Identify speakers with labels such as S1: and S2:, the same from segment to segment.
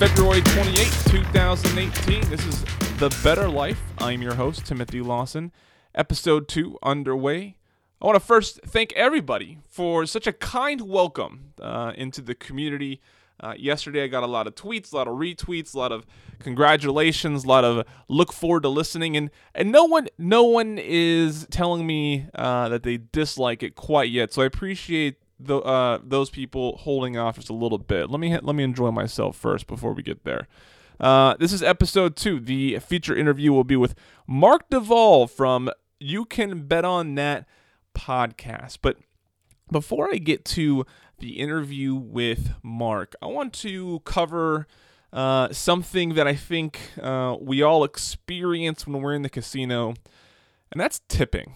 S1: February 28th, 2018. This is The Better Life. I'm your host, Timothy Lawson. Episode 2 underway. I want to first thank everybody for such a kind welcome into the community. Yesterday I got a lot of tweets, a lot of retweets, a lot of congratulations, a lot of look forward to listening, and no one is telling me that they dislike it quite yet. So I appreciate those people holding off just a little bit. Let me enjoy myself first before we get there. This is episode 2. The feature interview will be with Mark Duvall from You Can Bet on That podcast. But before I get to the interview with Mark, I want to cover something that I think we all experience when we're in the casino, and that's tipping.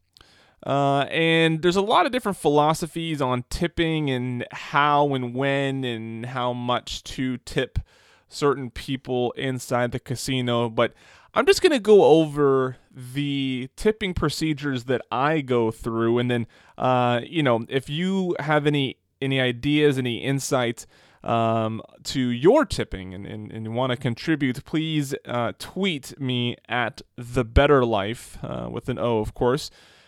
S1: And there's a lot of different philosophies on tipping and how and when and how much to tip certain people inside the casino. But I'm just going to go over the tipping procedures that I go through. And then, if you have any ideas, any insights to your tipping and want to contribute, please tweet me at The Better Life, with an O, of course.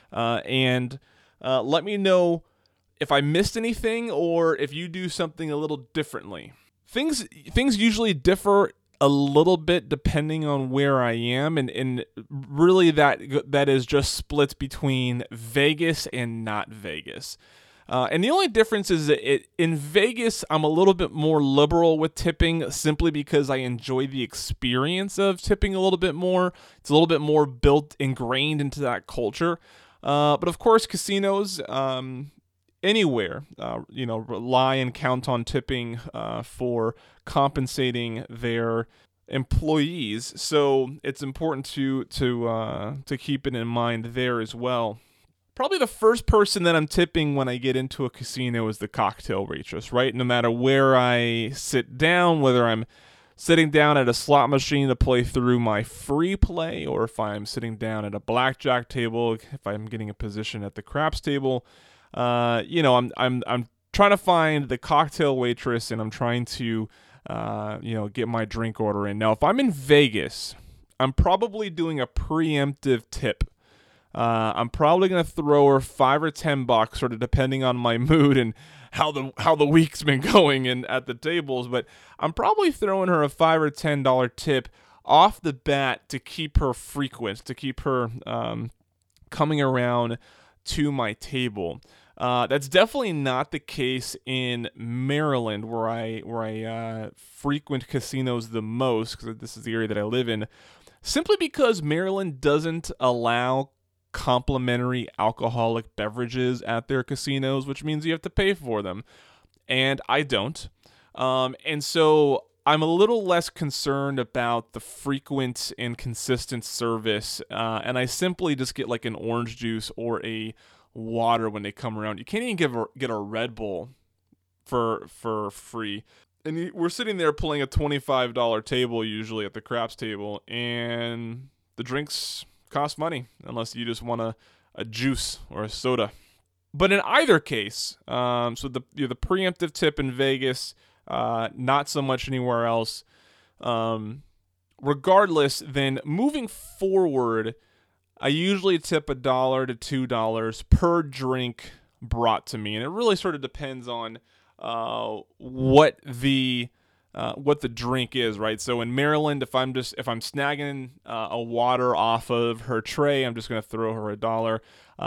S1: And let me know if I missed anything or if you do something a little differently. Things usually differ a little bit depending on where I am, and really that is just split between Vegas and not Vegas. And the only difference is that in Vegas, I'm a little bit more liberal with tipping simply because I enjoy the experience of tipping a little bit more. It's a little bit more ingrained into that culture. But of course, casinos anywhere, rely and count on tipping for compensating their employees. So it's important to keep it in mind there as well. Probably the first person that I'm tipping when I get into a casino is the cocktail waitress, right? No matter where I sit down, whether I'm sitting down at a slot machine to play through my free play, or if I'm sitting down at a blackjack table, if I'm getting a position at the craps table, I'm trying to find the cocktail waitress, and I'm trying to, get my drink order in. Now, if I'm in Vegas, I'm probably doing a preemptive tip. I'm probably going to throw her $5 or $10, sort of depending on my mood and how the week's been going and at the tables. But I'm probably throwing her a $5 or $10 tip off the bat to keep her frequent, to keep her coming around to my table. That's definitely not the case in Maryland, where I frequent casinos the most, because this is the area that I live in. Simply because Maryland doesn't allow complimentary alcoholic beverages at their casinos, which means you have to pay for them, and I don't. And so I'm a little less concerned about the frequent and consistent service, and I simply just get like an orange juice or a water when they come around. You can't even get a Red Bull for free. And we're sitting there playing a $25 table usually at the craps table, and the drinks cost money unless you just want a juice or a soda. But in either case, so the preemptive tip in Vegas, not so much anywhere else. Regardless, then moving forward, I usually tip $1 to $2 per drink brought to me, and it really sort of depends on what the drink is, right? So in Maryland, if I'm snagging a water off of her tray, I'm just gonna throw her $1.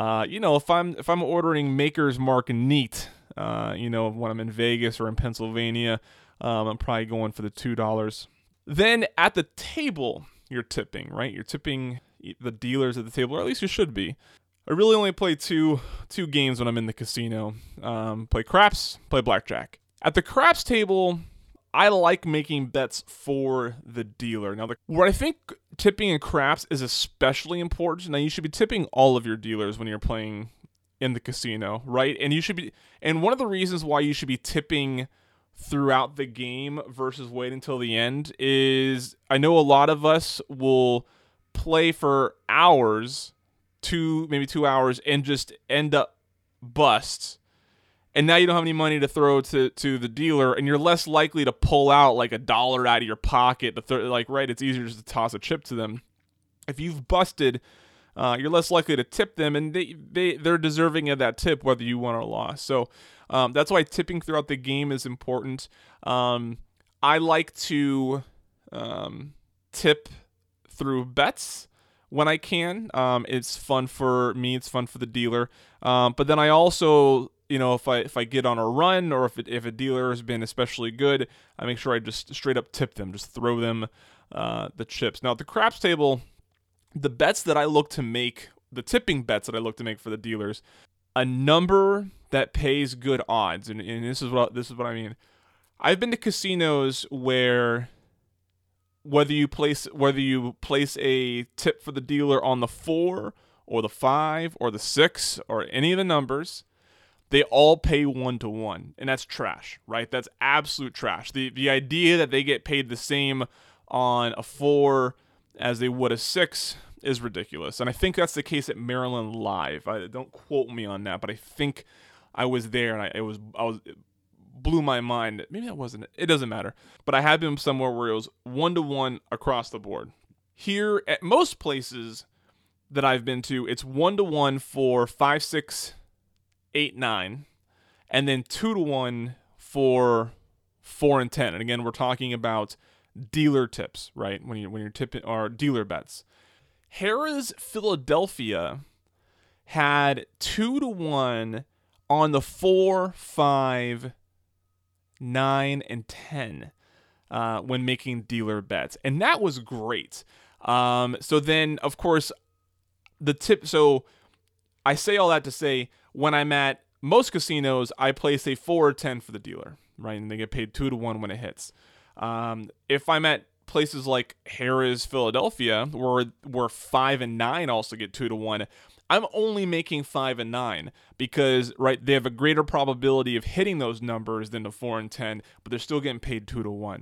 S1: If I'm ordering Maker's Mark Neat, when I'm in Vegas or in Pennsylvania, I'm probably going for the $2. Then at the table, you're tipping, right? You're tipping the dealers at the table, or at least you should be. I really only play two games when I'm in the casino. Play craps, play blackjack. At the craps table, I like making bets for the dealer. Now, where I think tipping in craps is especially important. Now, you should be tipping all of your dealers when you're playing in the casino, right? And one of the reasons why you should be tipping throughout the game versus wait until the end is I know a lot of us will play for hours, maybe 2 hours, and just end up bust. and now you don't have any money to throw to the dealer, and you're less likely to pull out like $1 out of your pocket to right. It's easier just to toss a chip to them. If you've busted, you're less likely to tip them, and they're deserving of that tip whether you won or lost. So that's why tipping throughout the game is important. I like to tip through bets when I can. It's fun for me. It's fun for the dealer. But then I also, if I get on a run, or if a dealer has been especially good, I make sure I just straight up tip them, just throw them the chips. Now at the craps table, the bets that I look to make, the tipping bets that I look to make for the dealers, a number that pays good odds, and this is what I mean. I've been to casinos where whether you place a tip for the dealer on the 4 or the 5 or the 6 or any of the numbers, they all pay 1-to-1, and that's trash, right? That's absolute trash. The idea that they get paid the same on a 4 as they would a 6 is ridiculous, and I think that's the case at Maryland Live. Don't quote me on that, but I think I was there, and it blew my mind. Maybe that wasn't it. It doesn't matter. But I had been somewhere where it was 1-to-1 across the board. Here, at most places that I've been to, it's 1-to-1 for 5, 6, 8, 9, and then 2-to-1 for 4 and 10. And again, we're talking about dealer tips, right? When you're tipping, or dealer bets. Harrah's Philadelphia had 2-to-1 on the 4, 5, 9, and 10 when making dealer bets, and that was great. So then, of course, the tip. So I say all that to say, when I'm at most casinos, I place a 4 or 10 for the dealer, right, and they get paid 2-to-1 when it hits. If I'm at places like Harrah's Philadelphia, where 5 and 9 also get 2-to-1, I'm only making 5 and 9 because, right, they have a greater probability of hitting those numbers than the 4 and 10, but they're still getting paid 2-to-1.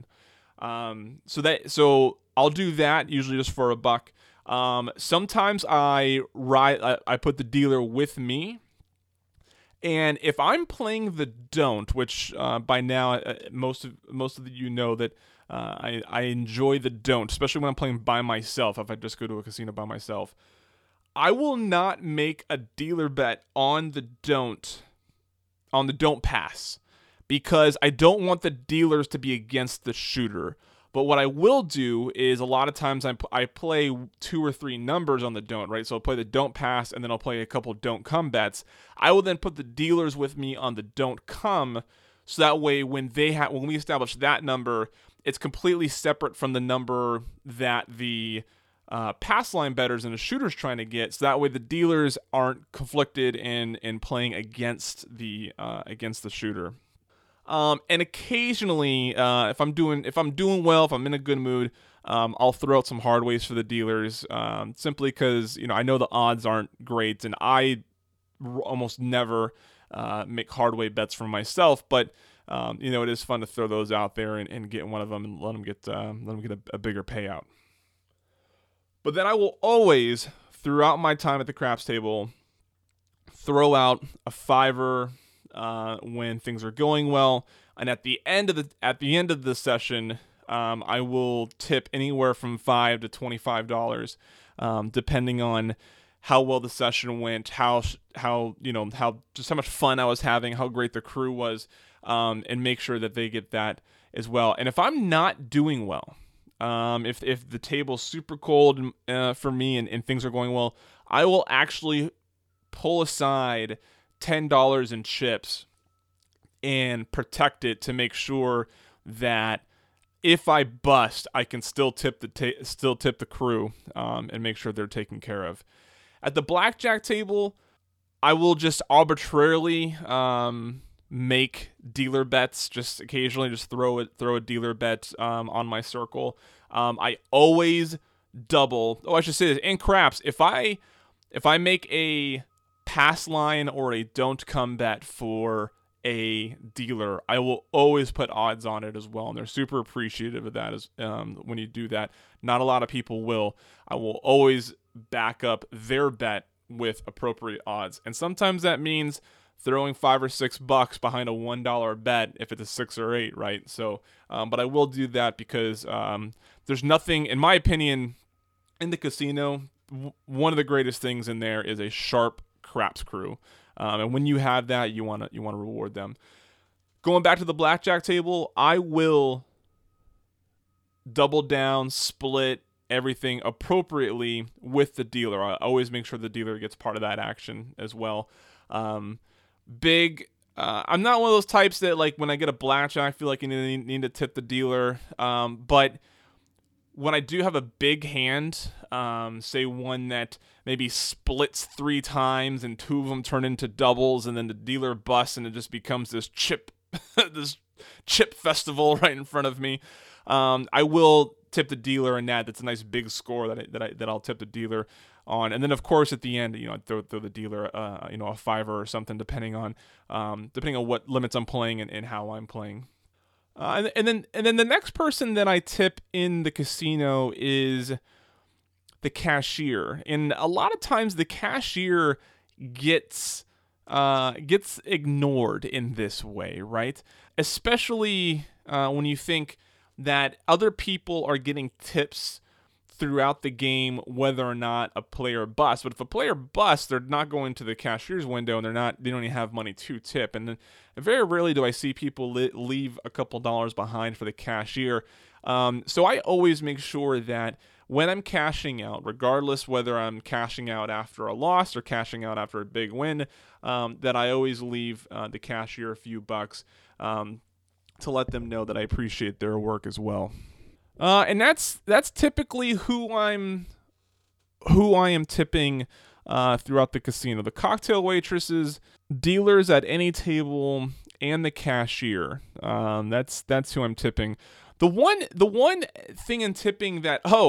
S1: So I'll do that usually just for $1. Sometimes I put the dealer with me, and if I'm playing the don't, which by now most of you know that I enjoy the don't, especially when I'm playing by myself. If I just go to a casino by myself, I will not make a dealer bet on the don't pass, because I don't want the dealers to be against the shooter. But what I will do is, a lot of times I play 2 or 3 numbers on the don't, right? So I'll play the don't pass, and then I'll play a couple don't come bets. I will then put the dealers with me on the don't come, so that way when we establish that number, it's completely separate from the number that the pass line bettors and the shooters trying to get, so that way the dealers aren't conflicted in playing against the shooter. And occasionally, if I'm doing well, if I'm in a good mood, I'll throw out some hard ways for the dealers, simply because I know the odds aren't great, and I almost never make hard way bets for myself, but it is fun to throw those out there and get one of them and let them get a bigger payout. But then I will always, throughout my time at the craps table, throw out a $5 when things are going well, and at the end of the session, I will tip anywhere from $5 to $25, depending on how well the session went, how much fun I was having, how great the crew was, and make sure that they get that as well. And if I'm not doing well, if the table's super cold for me and things are going well, I will actually pull aside $10 in chips and protect it to make sure that if I bust, I can still tip the crew and make sure they're taken care of. At the blackjack table, I will just arbitrarily make dealer bets. Just occasionally, just throw a dealer bet on my circle. I always double. Oh, I should say this in craps. If I make a pass line or a don't come bet for a dealer, I will always put odds on it as well, and they're super appreciative of that as when you do that. Not a lot of people will. I will always back up their bet with appropriate odds, and sometimes that means throwing $5 or $6 behind a $1 bet if it's a 6 or 8, right? So, but I will do that because there's nothing, in my opinion, in the casino. One of the greatest things in there is a sharp craps crew, and when you have that, you want to reward them. Going back to the blackjack table, I will double down, split everything appropriately with the dealer. I always make sure the dealer gets part of that action as well. I'm not one of those types that, like, when I get a blackjack, I feel like you need to tip the dealer. But when I do have a big hand, say one that maybe splits 3 times and 2 of them turn into doubles, and then the dealer busts and it just becomes this chip festival right in front of me, I will tip the dealer in that. That's a nice big score that I'll tip the dealer on. And then, of course, at the end, I throw the dealer a $5 or something, depending on what limits I'm playing and how I'm playing. And then the next person that I tip in the casino is the cashier. And a lot of times the cashier gets ignored in this way, right? Especially when you think that other people are getting tips throughout the game, whether or not a player busts. But if a player busts, they're not going to the cashier's window, and they don't even have money to tip. And then very rarely do I see people leave a couple dollars behind for the cashier. So I always make sure that when I'm cashing out, regardless whether I'm cashing out after a loss or cashing out after a big win, that I always leave the cashier a few bucks to let them know that I appreciate their work as well. And that's typically who I am tipping throughout the casino. The cocktail waitresses, dealers at any table, and the cashier. That's who I'm tipping. The one thing in tipping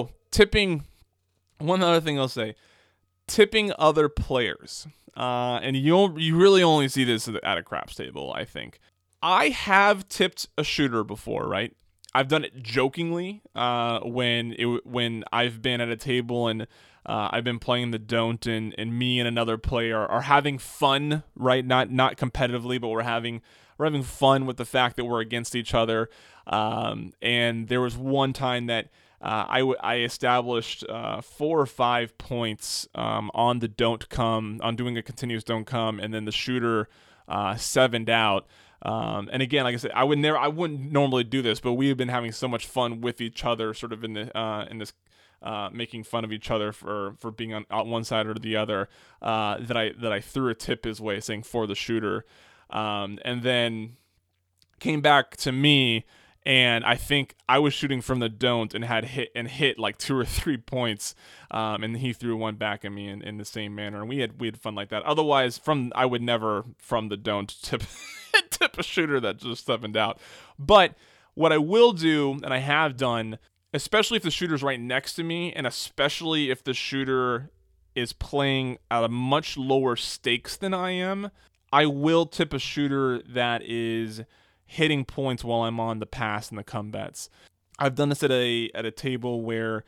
S1: one other thing I'll say, tipping other players. And you really only see this at a craps table, I think. I have tipped a shooter before, right? I've done it jokingly when I've been at a table and I've been playing the don't, and me and another player are having fun, right? Not competitively, but we're having fun with the fact that we're against each other. And there was one time that I established 4 or 5 points on the don't come, on doing a continuous don't come, and then the shooter 7'd out. And again, like I said, I wouldn't normally do this, but we have been having so much fun with each other, sort of in this making fun of each other for being on one side or the other, that I threw a tip his way, saying for the shooter, and then came back to me, and I think I was shooting from the don't and had hit like 2 or 3 points, and he threw one back at me in the same manner, and we had fun like that. Otherwise, I would never from the don't tip a shooter that just 7'd out. But what I will do, and I have done, especially if the shooter's right next to me, and especially if the shooter is playing at a much lower stakes than I am, I will tip a shooter that is hitting points while I'm on the pass and the come bets. I've done this at a table where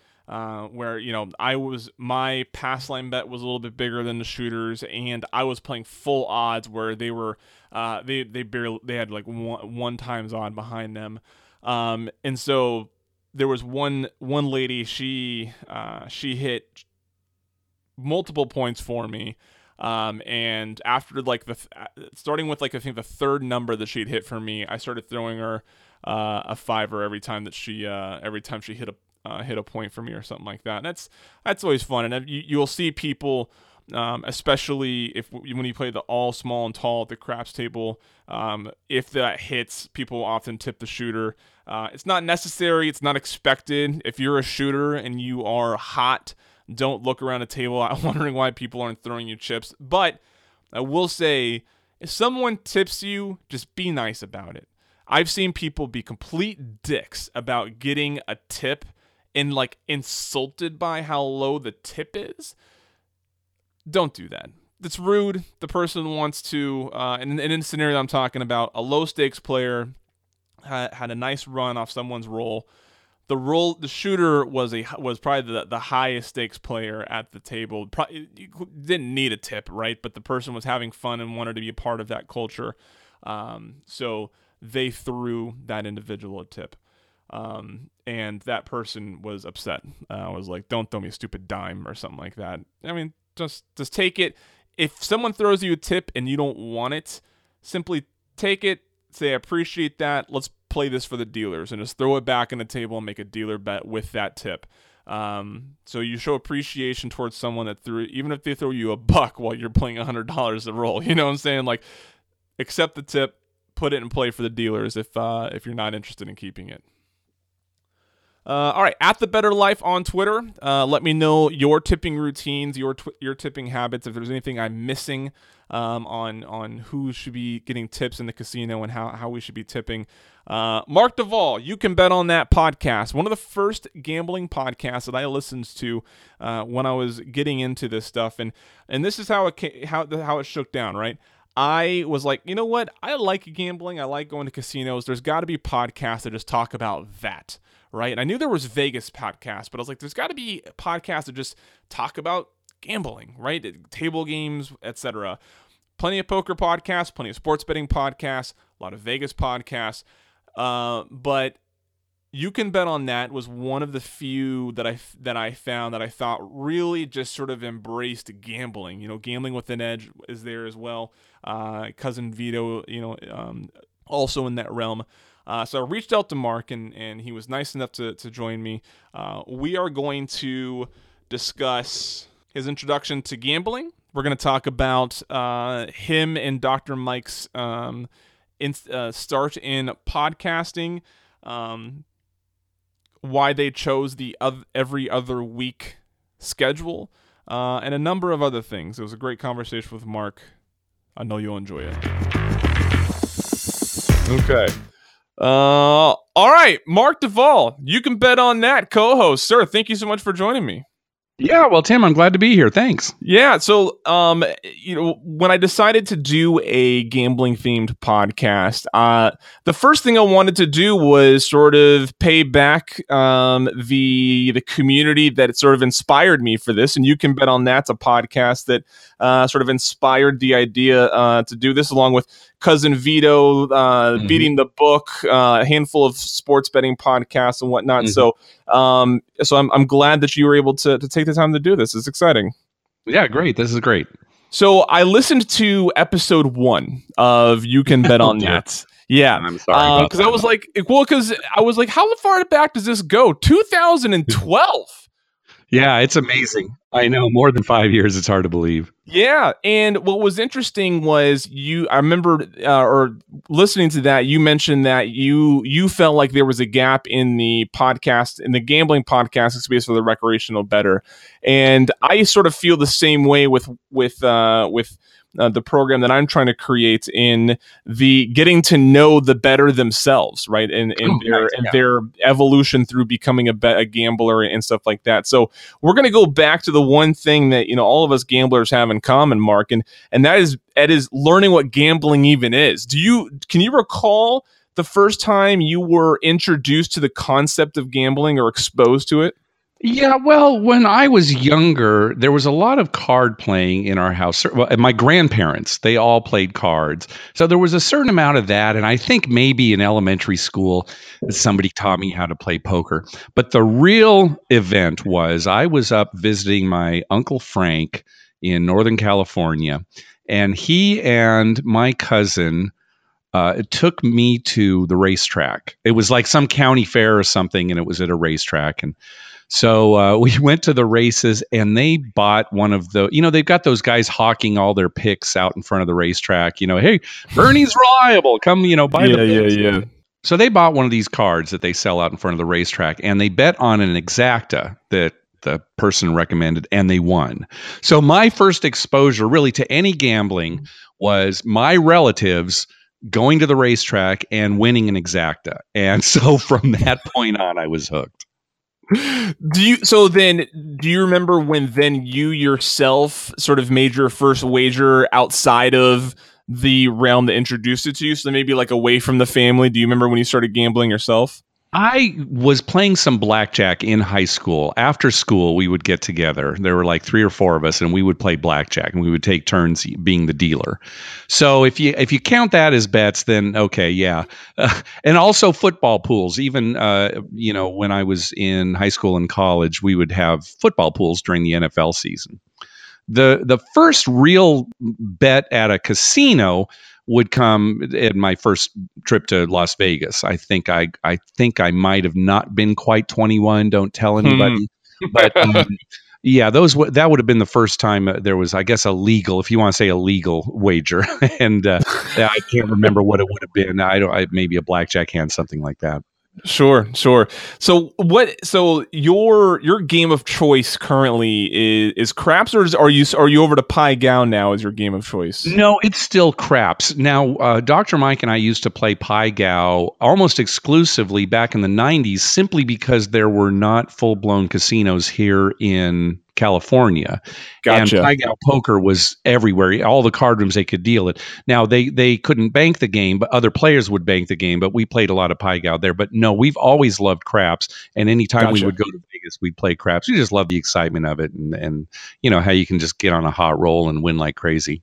S1: my pass line bet was a little bit bigger than the shooters, and I was playing full odds where they were they had like one times odd behind them, and so there was one lady, she hit multiple points for me. And after starting with I think the third number that she'd hit for me, I started throwing her a $5 every time that she hit a point for me or something like that. And that's always fun. And you'll see people, especially when you play the all small and tall at the craps table, if that hits, people often tip the shooter. It's not necessary. It's not expected. If you're a shooter and you are hot, don't look around a table wondering why people aren't throwing you chips. But I will say, if someone tips you, just be nice about it. I've seen people be complete dicks about getting a tip and insulted by how low the tip is. Don't do that. It's rude. The person wants to, and in the scenario I'm talking about, a low stakes player had a nice run off someone's roll. the shooter was probably the highest stakes player at the table. Probably didn't need a tip, right? But the person was having fun and wanted to be a part of that culture. So they threw that individual a tip. And that person was upset. Was like, "Don't throw me a stupid dime," or something like that. I mean, just take it. If someone throws you a tip and you don't want it, simply take it. Say, "I appreciate that. Let's play this for the dealers," and just throw it back on the table and make a dealer bet with that tip. So you show appreciation towards someone that threw, even if they throw you $1 while you're playing $100 a roll. You know what I'm saying? Like, accept the tip, put it in play for the dealers if you're not interested in keeping it. All right, at The Better Life on Twitter. Let me know your tipping routines, your tipping habits. If there's anything I'm missing on who should be getting tips in the casino and how we should be tipping. Mark Duvall, You Can Bet on That podcast. One of the first gambling podcasts that I listened to when I was getting into this stuff, and this is how it shook down, right? I was like, you know what? I like gambling. I like going to casinos. There's got to be podcasts that just talk about that, right? And I knew there was Vegas podcasts, but I was like, there's got to be podcasts that just talk about gambling, right? Table games, etc. Plenty of poker podcasts, plenty of sports betting podcasts, a lot of Vegas podcasts. But You Can Bet on That was one of the few that I found that I thought really just sort of embraced gambling. You know, Gambling with an Edge is there as well. Cousin Vito, also in that realm. So I reached out to Mark, and he was nice enough to join me. We are going to discuss his introduction to gambling. We're going to talk about him and Dr. Mike's start in podcasting, why they chose the every other week schedule, and a number of other things. It was a great conversation with Mark. I know you'll enjoy it. Okay. All right, Mark Duvall, You Can Bet on That co-host. Sir, thank you so much for joining me.
S2: Yeah, well, Tim, I'm glad to be here. Thanks.
S1: Yeah, so when I decided to do a gambling themed podcast, the first thing I wanted to do was sort of pay back the community that sort of inspired me for this. And You Can Bet on That's a podcast that sort of inspired the idea to do this, along with Cousin Vito, Beating the Book, a handful of sports betting podcasts and whatnot. Mm-hmm. So I'm glad that you were able to take the time to do this. It's exciting.
S2: Yeah, great. This is great.
S1: So I listened to episode 1 of You Can Bet on That. Yeah,
S2: I'm sorry
S1: because I was like, how far back does this go? 2012.
S2: Yeah, it's amazing. I know, more than 5 years. It's hard to believe.
S1: Yeah, and what was interesting was I remember or listening to that, you mentioned that you felt like there was a gap in the gambling podcast space for the recreational bettor, and I sort of feel the same way with the program that I'm trying to create in the getting to know the bettor themselves, right? And their evolution through becoming a gambler and stuff like that. So we're going to go back to the one thing that, all of us gamblers have in common, Mark, and that is learning what gambling even is. Can you recall the first time you were introduced to the concept of gambling or exposed to it?
S2: Yeah, well, when I was younger, there was a lot of card playing in our house. Well, my grandparents, they all played cards. So there was a certain amount of that. And I think maybe in elementary school, somebody taught me how to play poker. But the real event was I was up visiting my Uncle Frank in Northern California. And he and my cousin took me to the racetrack. It was like some county fair or something, and it was at a racetrack. And so we went to the races, and they bought one of the, they've got those guys hawking all their picks out in front of the racetrack. Hey, Bernie's reliable. Come, buy the picks.
S1: Yeah.
S2: So they bought one of these cards that they sell out in front of the racetrack, and they bet on an exacta that the person recommended, and they won. So my first exposure really to any gambling was my relatives going to the racetrack and winning an exacta. And so from that point on, I was hooked.
S1: Do you remember when then you yourself sort of made your first wager outside of the realm that introduced it to you? So maybe like away from the family. Do you remember when you started gambling yourself?
S2: I was playing some blackjack in high school. After school, we would get together. There were like 3 or 4 of us, and we would play blackjack, and we would take turns being the dealer. So if you count that as bets, then okay, yeah. And also football pools. Even when I was in high school and college, we would have football pools during the NFL season. The first real bet at a casino would come at my first trip to Las Vegas. I think I might have not been quite 21. Don't tell anybody. But yeah, that would have been the first time there was, I guess, a legal, if you want to say a legal wager. And I can't remember what it would have been. Maybe a blackjack hand, something like that.
S1: Sure. So your game of choice currently is craps, or are you over to Pai Gow now as your game of choice?
S2: No, it's still craps. Now, Dr. Mike and I used to play Pai Gow almost exclusively back in the 90s, simply because there were not full-blown casinos here in California.
S1: Gotcha.
S2: And Pai Gow poker was everywhere. All the card rooms they could deal it. Now they couldn't bank the game, but other players would bank the game. But we played a lot of Pai Gow there. But no, we've always loved craps. And anytime we would go to Vegas, we'd play craps. We just love the excitement of it, and how you can just get on a hot roll and win like crazy.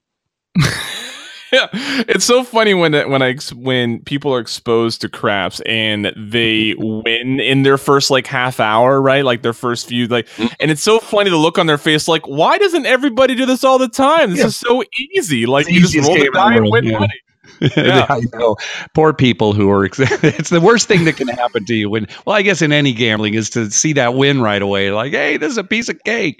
S1: Yeah, it's so funny when people are exposed to craps and they win in their first like half hour, right? Like their first few, and it's so funny the look on their face, like, why doesn't everybody do this all the time? This is so easy. Like you just roll the die and win money.
S2: Yeah. I know. Poor people who are. It's the worst thing that can happen to you I guess in any gambling is to see that win right away. Like, hey, this is a piece of cake.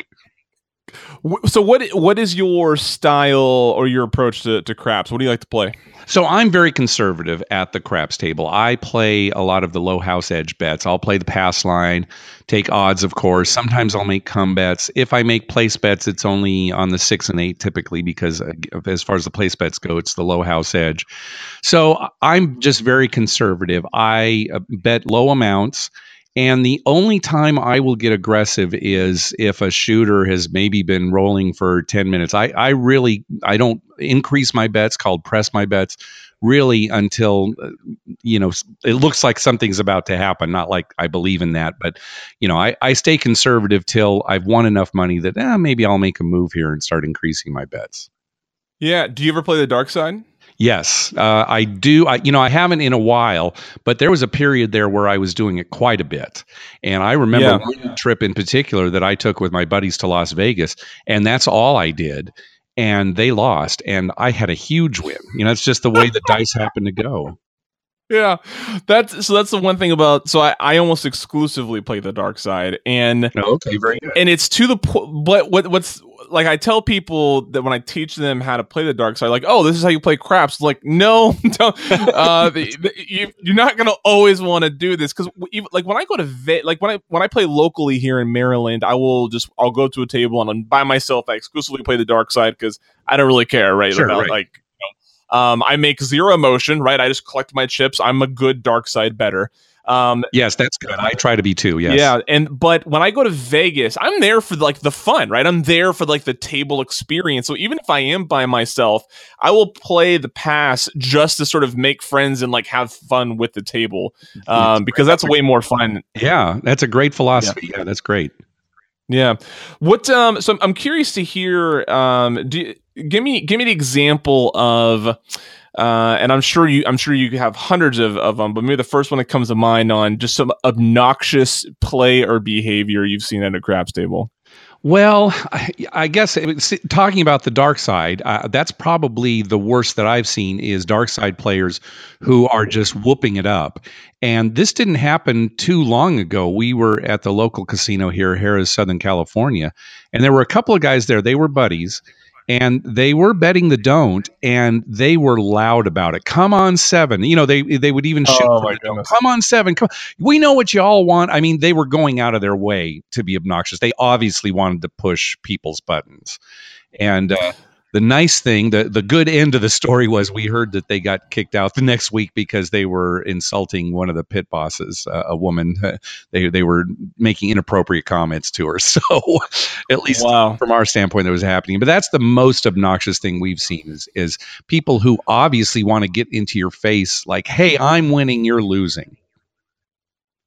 S1: So what is your style or your approach to craps? What do you like to play?
S2: So I'm very conservative at the craps table. I play a lot of the low house edge bets. I'll play the pass line, take odds, of course. Sometimes I'll make come bets. If I make place bets, it's only on the 6 and 8 typically, because as far as the place bets go, it's the low house edge. So I'm just very conservative. I bet low amounts. And the only time I will get aggressive is if a shooter has maybe been rolling for 10 minutes. I don't increase my bets, called press my bets, really until, it looks like something's about to happen. Not like I believe in that, but, I stay conservative till I've won enough money that maybe I'll make a move here and start increasing my bets. Yeah.
S1: Do you ever play the dark side?
S2: Yes, I do. I haven't in a while, but there was a period there where I was doing it quite a bit. And I remember one trip in particular that I took with my buddies to Las Vegas, and that's all I did. And they lost, and I had a huge win. It's just the way the dice happened to go.
S1: Yeah, that's the one thing about. So I almost exclusively play the dark side, and
S2: okay, very good.
S1: And it's to the point. But what's like, I tell people that when I teach them how to play the dark side, like, oh, this is how you play craps. Like, no, don't, you're not gonna always want to do this, because like when I go to when I play locally here in Maryland, I'll go to a table and by myself. I exclusively play the dark side because I don't really care, right?
S2: Sure,
S1: about
S2: right.
S1: like. I make zero emotion, right? I just collect my chips. I'm a good dark side better.
S2: Yes, that's good. I try to be too. Yes.
S1: Yeah, but when I go to Vegas, I'm there for like the fun, right? I'm there for like the table experience. So even if I am by myself, I will play the pass just to sort of make friends and like have fun with the table, because that's way more fun.
S2: Yeah, that's a great philosophy. Yeah, that's great.
S1: Yeah. So I'm curious to hear. Give me the example of, and I'm sure you have hundreds of them, but maybe the first one that comes to mind on just some obnoxious play or behavior you've seen at a craps table.
S2: Well, I guess talking about the dark side, that's probably the worst that I've seen is dark side players who are just whooping it up. And this didn't happen too long ago. We were at the local casino here, Harrah's, Southern California, and there were a couple of guys there. They were buddies. And they were betting the don't, and they were loud about it. Come on, 7. They would even shoot.
S1: Oh my goodness.
S2: Come on, 7. Come. We know what y'all want. I mean, they were going out of their way to be obnoxious. They obviously wanted to push people's buttons. And the nice thing, the good end of the story was we heard that they got kicked out the next week because they were insulting one of the pit bosses, a woman. They were making inappropriate comments to her. So at least from our standpoint, that was happening. But that's the most obnoxious thing we've seen is people who obviously want to get into your face like, hey, I'm winning, you're losing.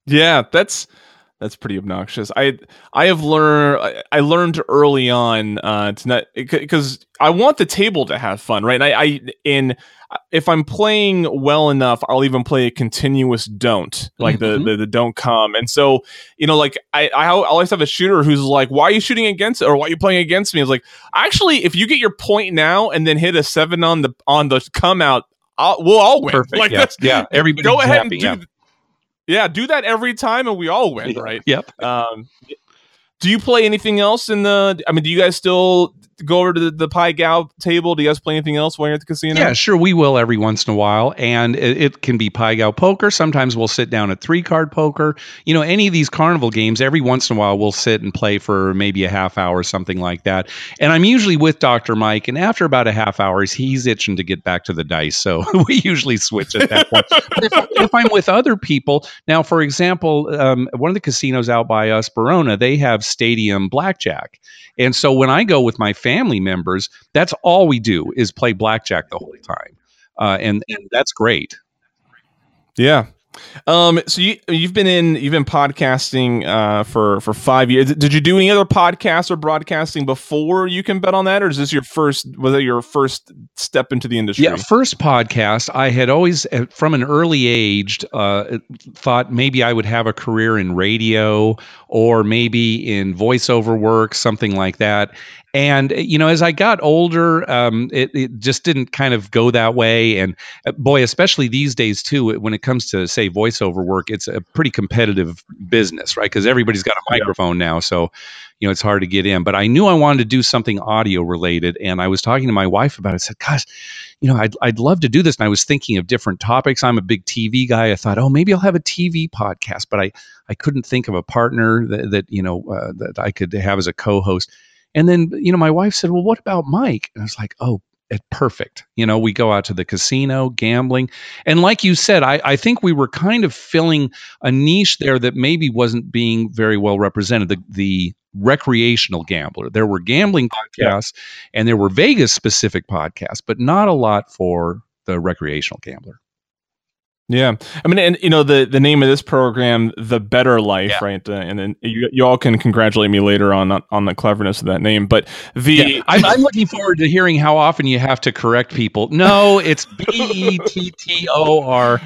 S1: Yeah, that's pretty obnoxious. I learned early on to not, because I want the table to have fun, right? And if I'm playing well enough, I'll even play a continuous don't, like the don't come. And so, like I always have a shooter who's like, "Why are you shooting against it? Or why are you playing against me?" It's like, actually, if you get your point now and then hit a 7 on the come out, we'll all win.
S2: Perfect.
S1: Like,
S2: yeah. Everybody
S1: go ahead
S2: happy,
S1: and do. Yeah, do that every time and we all win, right?
S2: Yep.
S1: Do you play anything else do you guys still go over to the Pai Gow table? Do you guys play anything else while you're at the casino?
S2: Yeah, sure. We will every once in a while. And it can be Pai Gow poker. Sometimes we'll sit down at 3-card poker. Any of these carnival games, every once in a while we'll sit and play for maybe a half hour or something like that. And I'm usually with Dr. Mike. And after about a half hour, he's itching to get back to the dice. So we usually switch at that point. But if I'm with other people, now, for example, one of the casinos out by us, Barona, they have stadium blackjack. And so when I go with my family members, that's all we do is play blackjack the whole time. And that's great.
S1: Yeah. So you've been podcasting for 5 years. Did you do any other podcasts or broadcasting before You Can Bet on That, or was that your first step into the industry?
S2: Yeah, first podcast. I had always, from an early age, thought maybe I would have a career in radio or maybe in voiceover work, something like that. And, as I got older, it just didn't kind of go that way. And boy, especially these days, too, when it comes to, say, voiceover work, it's a pretty competitive business, right? Because everybody's got a microphone now. So, it's hard to get in. But I knew I wanted to do something audio related. And I was talking to my wife about it. I said, gosh, I'd love to do this. And I was thinking of different topics. I'm a big TV guy. I thought, maybe I'll have a TV podcast. But I couldn't think of a partner that I could have as a co-host. And then, my wife said, well, what about Mike? And I was like, perfect. We go out to the casino, gambling. And like you said, I think we were kind of filling a niche there that maybe wasn't being very well represented, the recreational gambler. There were gambling podcasts and there were Vegas specific podcasts, but not a lot for the recreational gambler.
S1: Yeah. And the name of this program, The Better Life, right? And then you all can congratulate me later on the cleverness of that name. But
S2: I'm looking forward to hearing how often you have to correct people. No, it's BETTOR.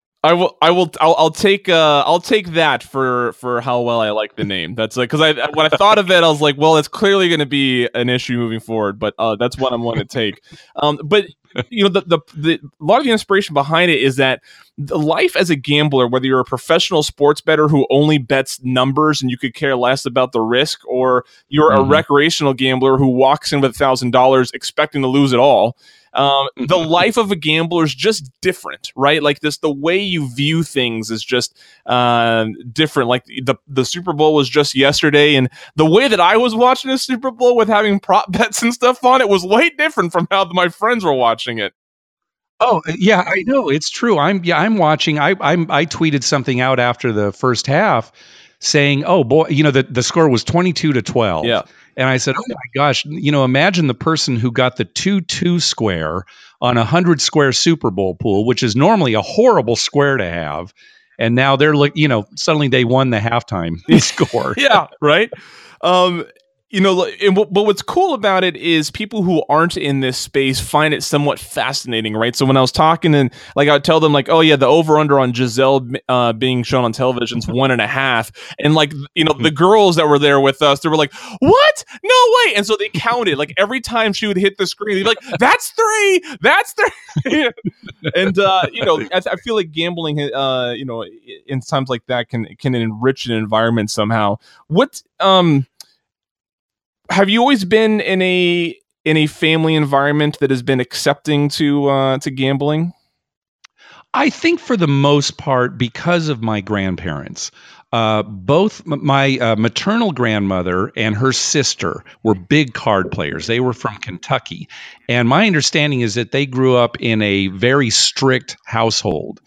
S1: I'll take that for how well I like the name. That's because when I thought of it, I was like, well, it's clearly going to be an issue moving forward, but that's what I'm going to take. But the a lot of the inspiration behind it is that the life as a gambler, whether you're a professional sports bettor who only bets numbers and you could care less about the risk, or you're a recreational gambler who walks in with $1,000 expecting to lose it all. The life of a gambler is just different, right? Like the way you view things is just different. Like the Super Bowl was just yesterday, and the way that I was watching the Super Bowl with having prop bets and stuff on it was way different from how my friends were watching it.
S2: Oh yeah, I know, it's true. I'm watching. I tweeted something out after the first half saying, "Oh boy, the score was 22-12."
S1: Yeah.
S2: And I said, "Oh my gosh, imagine the person who got the 2-2 square on a 100-square Super Bowl pool, which is normally a horrible square to have, and now they're like, suddenly they won the halftime score."
S1: Yeah, right. But what's cool about it is people who aren't in this space find it somewhat fascinating, right? So when I was talking, and I would tell them like, oh yeah, the over under on Giselle being shown on television is 1.5, and the girls that were there with us, they were like, what? No way! And so they counted like every time she would hit the screen, they'd be like, that's 3, that's 3. And I feel like gambling, in times like that can enrich an environment somehow. What have you always been in a family environment that has been accepting to gambling?
S2: I think for the most part, because of my grandparents, both my maternal grandmother and her sister were big card players. They were from Kentucky. And my understanding is that they grew up in a very strict household.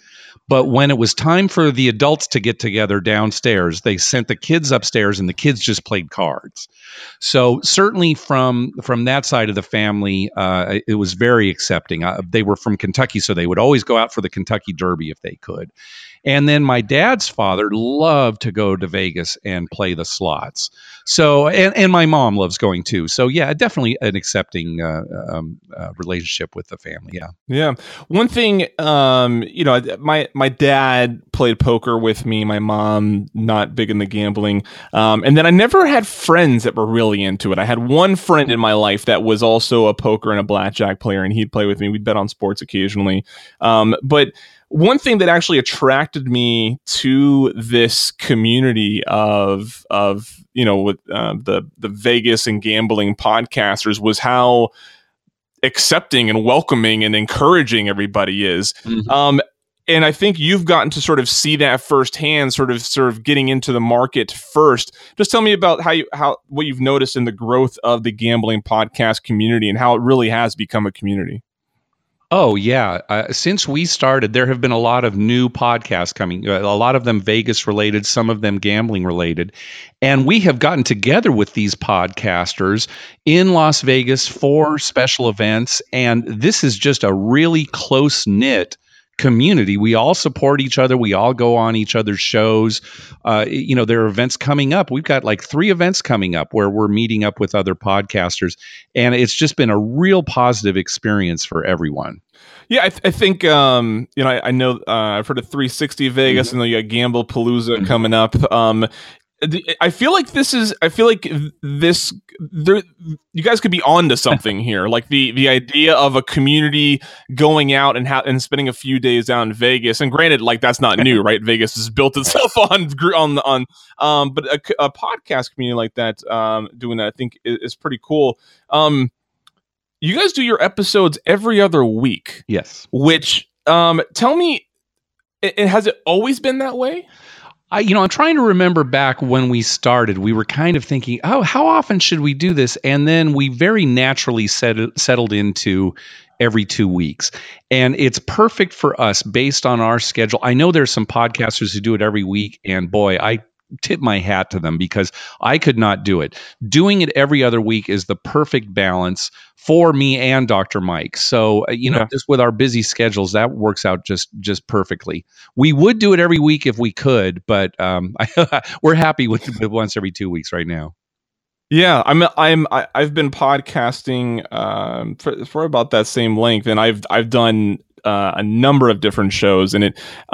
S2: But when it was time for the adults to get together downstairs, they sent the kids upstairs and the kids just played cards. So certainly from that side of the family, it was very accepting. They were from Kentucky, so they would always go out for the Kentucky Derby if they could. And then my dad's father loved to go to Vegas and play the slots. So, and my mom loves going too. So yeah, definitely an accepting relationship with the family. Yeah.
S1: Yeah. One thing, my dad played poker with me. My mom, not big into gambling. And then I never had friends that were really into it. I had one friend in my life that was also a poker and a blackjack player, and he'd play with me. We'd bet on sports occasionally. But one thing that actually attracted me to this community of with the Vegas and gambling podcasters was how accepting and welcoming and encouraging everybody is. Mm-hmm. And I think you've gotten to sort of see that firsthand, sort of getting into the market first. Just tell me about what you've noticed in the growth of the gambling podcast community and how it really has become a community.
S2: Oh, yeah. Since we started, there have been a lot of new podcasts coming, a lot of them Vegas related, some of them gambling related. And we have gotten together with these podcasters in Las Vegas for special events. And this is just a really close-knit community. We all support each other. We all go on each other's shows. There are events coming up. We've got like 3 events coming up where we're meeting up with other podcasters, and it's just been a real positive experience for everyone.
S1: Yeah, I think I know I've heard of 360 Vegas, mm-hmm. and then you got Gamble Palooza mm-hmm. coming up. I feel like you guys could be on to something here. Like the idea of a community going out and spending a few days down in Vegas. And granted, like that's not new, right? Vegas has built itself on but a podcast community like that, doing that, I think is pretty cool. You guys do your episodes every other week.
S2: Yes.
S1: Which, tell me, has it always been that way?
S2: I'm trying to remember back when we started. We were kind of thinking, oh, how often should we do this? And then we very naturally settled into every 2 weeks. And it's perfect for us based on our schedule. I know there's some podcasters who do it every week, and boy, I tip my hat to them because I could not do it. Doing it every other week is the perfect balance for me and Dr. Mike. So, just with our busy schedules, that works out just perfectly. We would do it every week if we could, but we're happy with once every 2 weeks right now.
S1: Yeah, I've been podcasting for about that same length, and I've done a number of different shows, and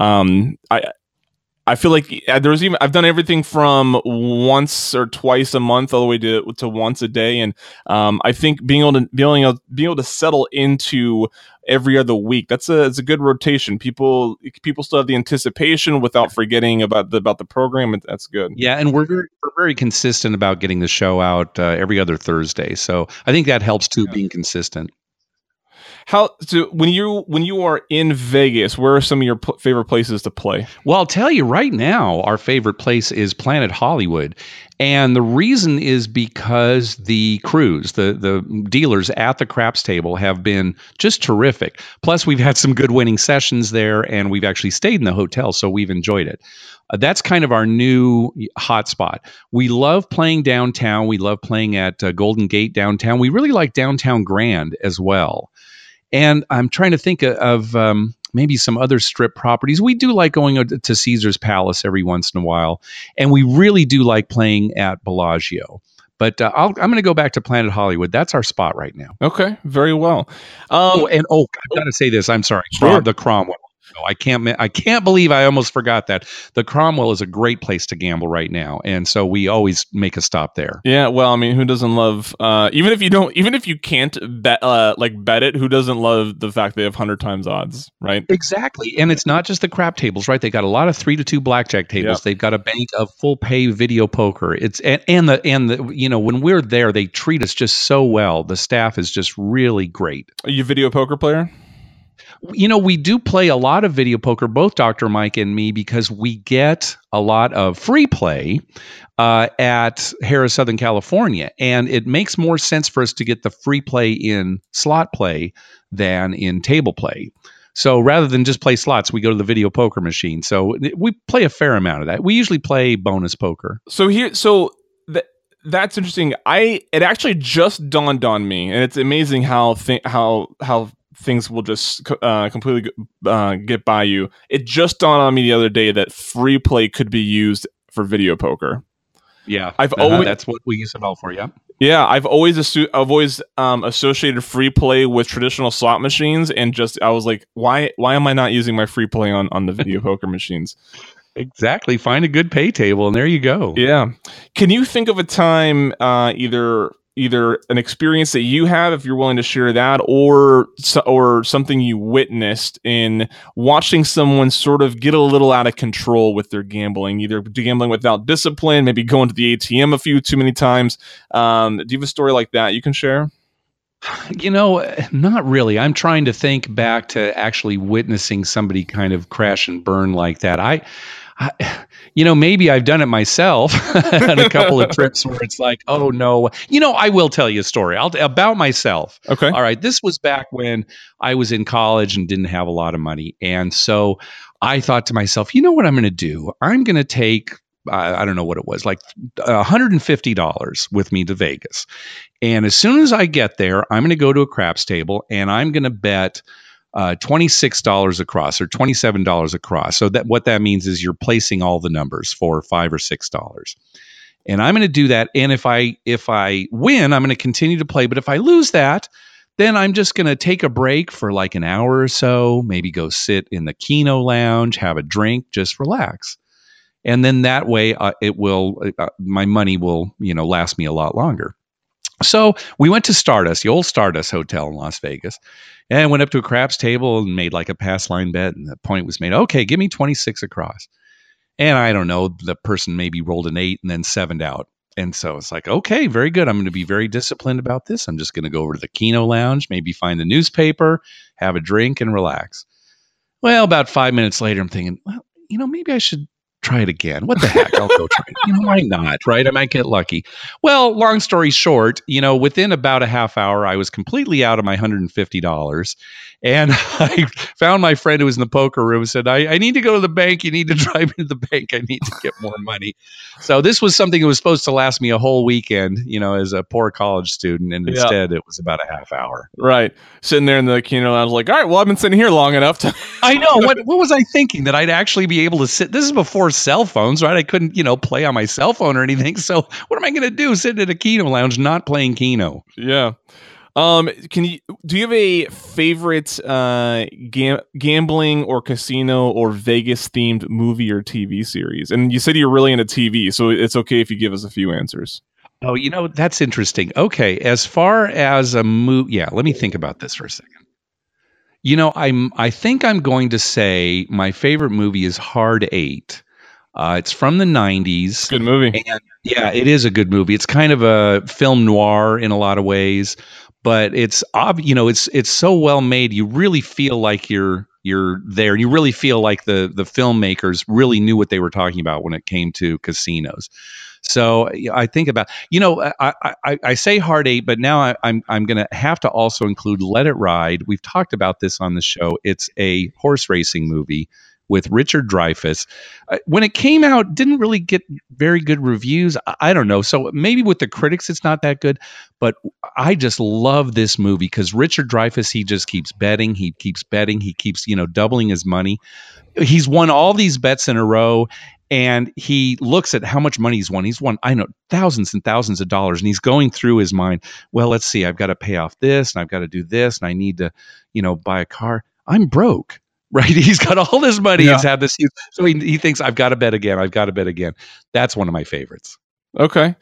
S1: I feel like I've done everything from once or twice a month all the way to once a day, and I think being able to settle into every other week, it's a good rotation. People still have the anticipation without forgetting about the program, and that's good.
S2: Yeah, and we're very consistent about getting the show out every other Thursday, so I think that helps too, being consistent.
S1: So when you are in Vegas, where are some of your favorite places to play?
S2: Well, I'll tell you right now, our favorite place is Planet Hollywood. And the reason is because the crews, the dealers at the craps table have been just terrific. Plus, we've had some good winning sessions there, and we've actually stayed in the hotel, so we've enjoyed it. That's kind of our new hotspot. We love playing downtown. We love playing at Golden Gate downtown. We really like Downtown Grand as well. And I'm trying to think of maybe some other strip properties. We do like going to Caesar's Palace every once in a while. And we really do like playing at Bellagio. But I'm going to go back to Planet Hollywood. That's our spot right now.
S1: Okay, very well.
S2: I've got to say this. I'm sorry.
S1: Sure.
S2: The Cromwell. No, I can't believe I almost forgot that. The Cromwell is a great place to gamble right now, and so we always make a stop there.
S1: Yeah, well, I mean, who doesn't love even if you can't bet it, who doesn't love the fact they have 100 times odds, right?
S2: Exactly. And it's not just the crap tables, right? They got a lot of 3-2 blackjack tables. Yep. They've got a bank of full pay video poker. It's and the when we're there, they treat us just so well. The staff is just really great.
S1: Are you a video poker player?
S2: We do play a lot of video poker, both Dr. Mike and me, because we get a lot of free play at Harrah's Southern California. And it makes more sense for us to get the free play in slot play than in table play. So rather than just play slots, we go to the video poker machine. So we play a fair amount of that. We usually play bonus poker.
S1: That's interesting. It actually just dawned on me, and it's amazing how things will just completely get by you. It just dawned on me the other day that free play could be used for video poker.
S2: Yeah, that's what we use it all for. Yeah.
S1: Yeah, I've always associated free play with traditional slot machines, and I was like, why am I not using my free play on the video poker machines?
S2: Exactly. Find a good pay table, and there you go.
S1: Yeah. Can you think of a time, either an experience that you have, if you're willing to share that, or something you witnessed in watching someone sort of get a little out of control with their gambling, either gambling without discipline, maybe going to the ATM a few too many times? Do you have a story like that you can share?
S2: Not really. I'm trying to think back to actually witnessing somebody kind of crash and burn like that. Maybe I've done it myself on a couple of trips where it's like, oh no. I will tell you a story about myself.
S1: Okay.
S2: All right. This was back when I was in college and didn't have a lot of money. And so I thought to myself, you know what I'm going to do? I'm going to take, I don't know what it was, like $150 with me to Vegas. And as soon as I get there, I'm going to go to a craps table and I'm going to bet $26 across or $27 across. So what that means is you're placing all the numbers for $5 or $6. And I'm going to do that. And if I win, I'm going to continue to play. But if I lose that, then I'm just going to take a break for like an hour or so, maybe go sit in the Keno lounge, have a drink, just relax. And then that way my money will, last me a lot longer. So we went to Stardust, the old Stardust Hotel in Las Vegas, and went up to a craps table and made like a pass line bet. And the point was made, okay, give me 26 across. And I don't know, the person maybe rolled an 8 and then 7'd out. And so it's like, okay, very good. I'm going to be very disciplined about this. I'm just going to go over to the Keno lounge, maybe find a newspaper, have a drink and relax. Well, about 5 minutes later, I'm thinking, well, maybe I should try it again. What the heck? I'll go try it. Why not? Right? I might get lucky. Well, long story short, within about a half hour, I was completely out of my $150. And I found my friend who was in the poker room and said, I need to go to the bank. You need to drive me to the bank. I need to get more money. So this was something that was supposed to last me a whole weekend, as a poor college student. And instead it was about a half hour.
S1: Right. Sitting there in the Keno lounge like, all right, well, I've been sitting here long enough to...
S2: I know. What was I thinking? That I'd actually be able to sit? This is before cell phones, right? I couldn't, play on my cell phone or anything. So what am I going to do? Sitting at a Keno lounge, not playing Keno.
S1: Yeah. Do you have a favorite gambling or casino or Vegas themed movie or TV series? And you said you're really into TV, so it's okay if you give us a few answers.
S2: Oh, that's interesting. Okay. As far as a movie, let me think about this for a second. I think I'm going to say my favorite movie is Hard Eight. It's from the 90s.
S1: Good movie.
S2: And it is a good movie. It's kind of a film noir in a lot of ways, but it's so well made. You really feel like you're there. You really feel like the filmmakers really knew what they were talking about when it came to casinos. So I think about, I say Hard Eight, but now I'm going to have to also include Let It Ride. We've talked about this on the show. It's a horse racing movie with Richard Dreyfuss. When it came out, didn't really get very good reviews. I don't know. So maybe with the critics, it's not that good. But I just love this movie because Richard Dreyfuss, he just keeps betting. He keeps doubling his money. He's won all these bets in a row. And he looks at how much money he's won. He's won, thousands and thousands of dollars. And he's going through his mind, well, let's see, I've got to pay off this, and I've got to do this, and I need to, buy a car. I'm broke, right? He's got all this money. Yeah. He's had this. So he thinks, I've got to bet again. I've got to bet again. That's one of my favorites.
S1: Okay.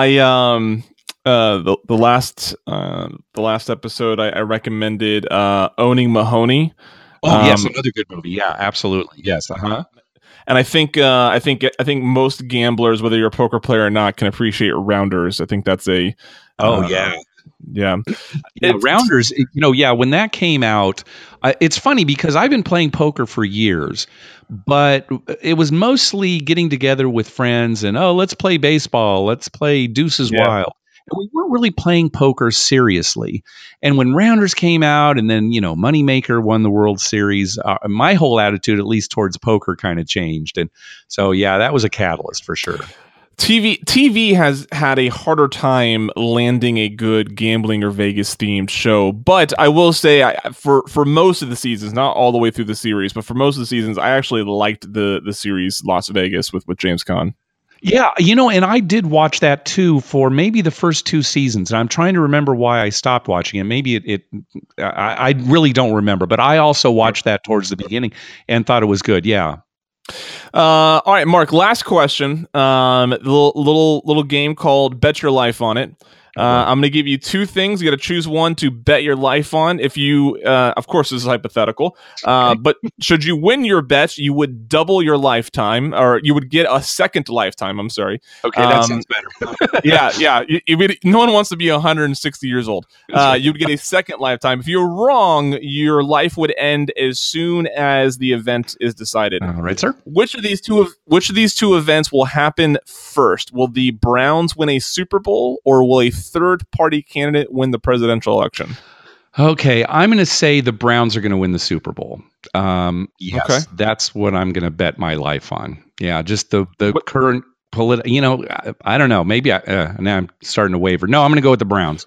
S1: The last episode, I recommended Owning Mahoney.
S2: Oh, yes, another good movie. Yeah, absolutely. Yes. Uh-huh.
S1: And I think most gamblers, whether you're a poker player or not, can appreciate Rounders. I think that's a
S2: Rounders. When that came out, it's funny because I've been playing poker for years, but it was mostly getting together with friends and let's play baseball, let's play Deuces Wild. And we weren't really playing poker seriously. And when Rounders came out and then, Moneymaker won the World Series, my whole attitude, at least towards poker, kind of changed. And so, yeah, that was a catalyst for sure.
S1: TV has had a harder time landing a good gambling or Vegas themed show, but I will say for most of the seasons, not all the way through the series, but for most of the seasons, I actually liked the series Las Vegas with James Caan.
S2: Yeah, and I did watch that too for maybe the first 2 seasons, and I'm trying to remember why I stopped watching it. Maybe I really don't remember, but I also watched that towards the beginning and thought it was good. Yeah.
S1: All right, Mark, last question. Little game called Bet Your Life on It. I'm going to give you 2 things. You got to choose one to bet your life on. If you, of course, this is hypothetical, but should you win your bet, you would double your lifetime, or you would get a second lifetime. I'm sorry.
S2: Okay, that sounds better.
S1: yeah. No one wants to be 160 years old. You'd get a second lifetime. If you're wrong, your life would end as soon as the event is decided.
S2: All right, sir.
S1: Which of these two events will happen first? Will the Browns win a Super Bowl, or will a third-party candidate win the presidential election?
S2: Okay, I'm going to say the Browns are going to win the Super Bowl. Yes,
S1: okay.
S2: That's what I'm going to bet my life on. Yeah, just the current political. I don't know. Maybe now I'm starting to waver. No, I'm going to go with the Browns.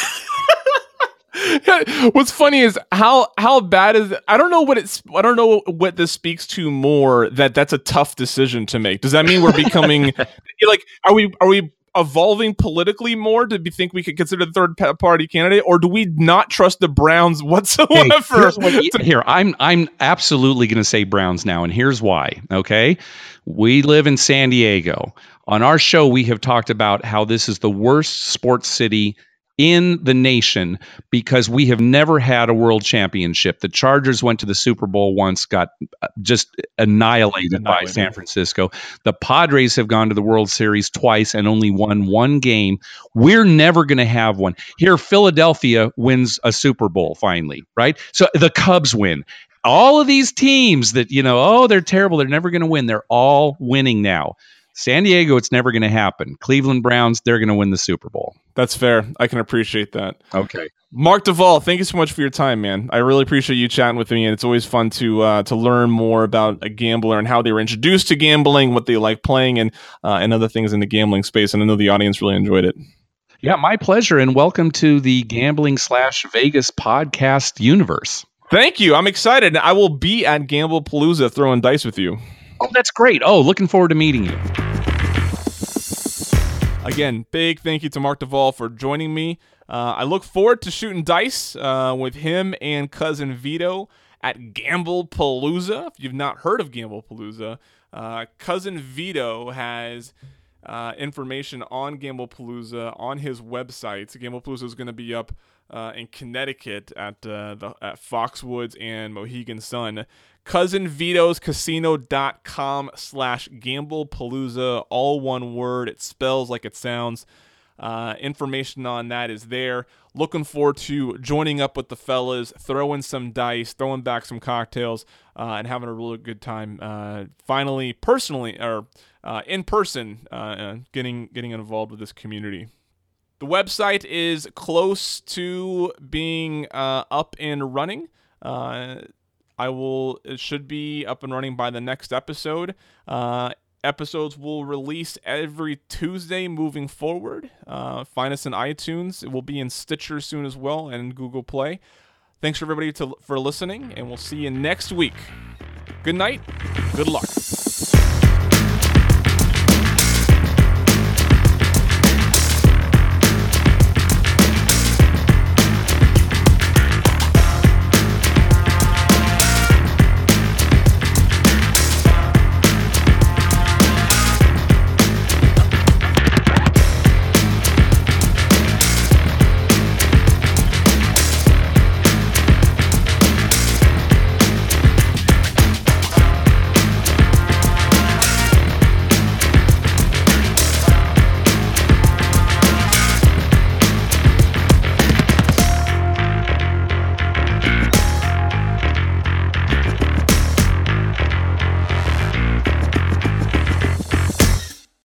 S1: What's funny is how bad is it? I don't know what this speaks to more. That's a tough decision to make. Does that mean we're becoming like are we evolving politically more to think we could consider the third party candidate, or do we not trust the Browns whatsoever?
S2: Here, I'm absolutely going to say Browns now, and here's why. Okay, we live in San Diego. On our show, we have talked about how this is the worst sports city in the nation because we have never had a world championship. The Chargers went to the Super Bowl once, got just annihilated by San Francisco. The Padres have gone to the World Series twice and only won 1 game. We're never going to have one. Here, Philadelphia wins a Super Bowl finally, right? So the Cubs win. All of these teams that, they're terrible, they're never going to win. They're all winning now. San Diego, it's never going to happen. Cleveland Browns, they're going to win the Super Bowl.
S1: That's fair. I can appreciate that.
S2: Okay.
S1: Mark Duvall, thank you so much for your time, man. I really appreciate you chatting with me, and it's always fun to learn more about a gambler and how they were introduced to gambling, what they like playing, and other things in the gambling space. And I know the audience really enjoyed it.
S2: Yeah, my pleasure, and welcome to the Gambling/Vegas podcast universe.
S1: Thank you. I'm excited. I will be at Gamblepalooza throwing dice with you.
S2: Oh, that's great. Oh, looking forward to meeting you.
S1: Again, big thank you to Mark Duvall for joining me. I look forward to shooting dice with him and cousin Vito at Gamblepalooza. If you've not heard of Gamblepalooza, cousin Vito has information on Gamblepalooza on his website. So Gamblepalooza is going to be up in Connecticut at Foxwoods and Mohegan Sun. CousinVitosCasino.com/Gamblepalooza, all one word. It spells like it sounds. Information on that is there. Looking forward to joining up with the fellas, throwing some dice, throwing back some cocktails, and having a really good time. Finally, personally or in person, getting involved with this community. The website is close to being up and running. It should be up and running by the next episode. Episodes will release every Tuesday moving forward. Find us in iTunes. It will be in Stitcher soon as well, and Google Play. Thanks for everybody for listening, and we'll see you next week. Good night. Good luck.